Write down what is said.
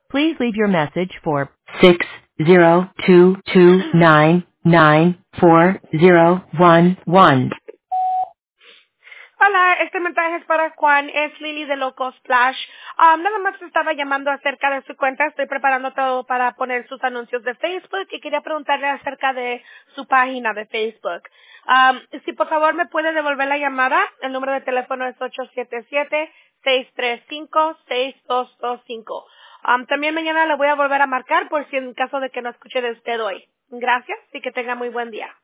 Please leave your message for 602299411. Hola, este mensaje es para Juan, es Lily de Loco Splash. Nada más estaba llamando acerca de su cuenta, estoy preparando todo para poner sus anuncios de Facebook y quería preguntarle acerca de su página de Facebook. Si por favor me puede devolver la llamada, el número de teléfono es 877-635-6225. También mañana le voy a volver a marcar por si en caso de que no escuche de usted hoy. Gracias y que tenga muy buen día.